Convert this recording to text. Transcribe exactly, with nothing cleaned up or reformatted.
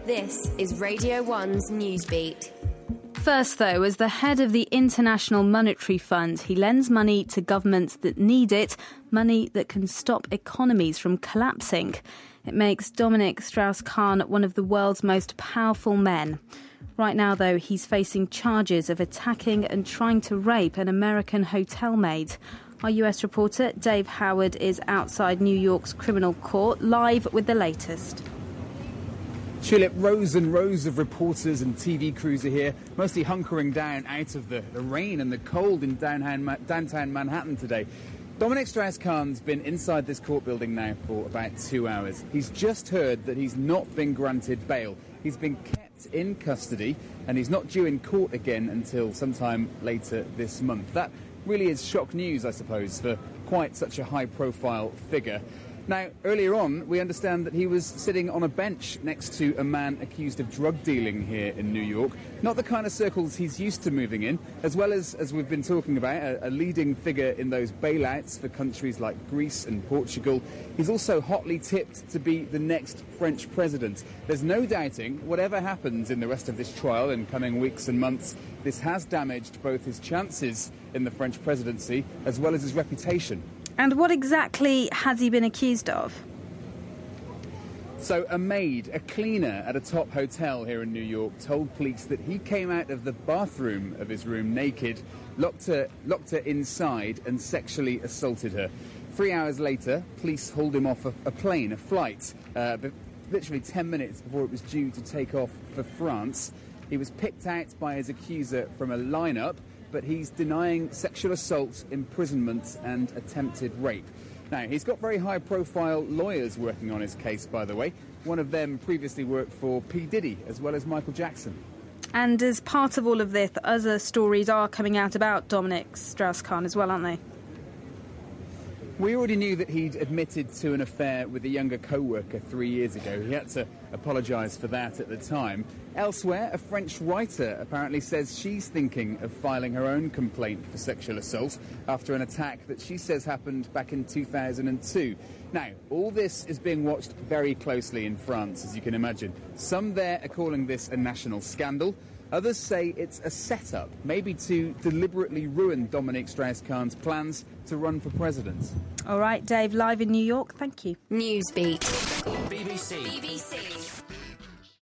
This is Radio one's Newsbeat. First, though, as the head of the International Monetary Fund, he lends money to governments that need it, money that can stop economies from collapsing. It makes Dominic Strauss-Kahn one of the world's most powerful men. Right now, though, he's facing charges of attacking and trying to rape an American hotel maid. Our U S reporter, Dave Howard, is outside New York's criminal court, live with the latest. Tulip, rows and rows of reporters and T V crews are here, mostly hunkering down out of the, the rain and the cold in downtown, downtown Manhattan today. Dominic Strauss-Kahn's been inside this court building now for about two hours. He's just heard that he's not been granted bail. He's been kept in custody and he's not due in court again until sometime later this month. That really is shock news, I suppose, for quite such a high-profile figure. Now, earlier on, we understand that he was sitting on a bench next to a man accused of drug dealing here in New York. Not the kind of circles he's used to moving in, as well as, as we've been talking about, a, a leading figure in those bailouts for countries like Greece and Portugal. He's also hotly tipped to be the next French president. There's no doubting, whatever happens in the rest of this trial in coming weeks and months, this has damaged both his chances in the French presidency as well as his reputation. And what exactly has he been accused of? So a maid, a cleaner at a top hotel here in New York, told police that he came out of the bathroom of his room naked, locked her, locked her inside and sexually assaulted her. Three hours later, police hauled him off a, a plane, a flight, uh, literally ten minutes before it was due to take off for France. He was picked out by his accuser from a lineup, but he's denying sexual assault, imprisonment and attempted rape. Now, he's got very high-profile lawyers working on his case, by the way. One of them previously worked for P. Diddy, as well as Michael Jackson. And as part of all of this, other stories are coming out about Dominic Strauss-Kahn as well, aren't they? We already knew that he'd admitted to an affair with a younger co-worker three years ago. He had to apologise for that at the time. Elsewhere, a French writer apparently says she's thinking of filing her own complaint for sexual assault after an attack that she says happened back in two thousand two. Now, all this is being watched very closely in France, as you can imagine. Some there are calling this a national scandal. Others say it's a setup, maybe to deliberately ruin Dominic Strauss-Kahn's plans to run for president. All right, Dave, live in New York. Thank you. Newsbeat. B B C. B B C.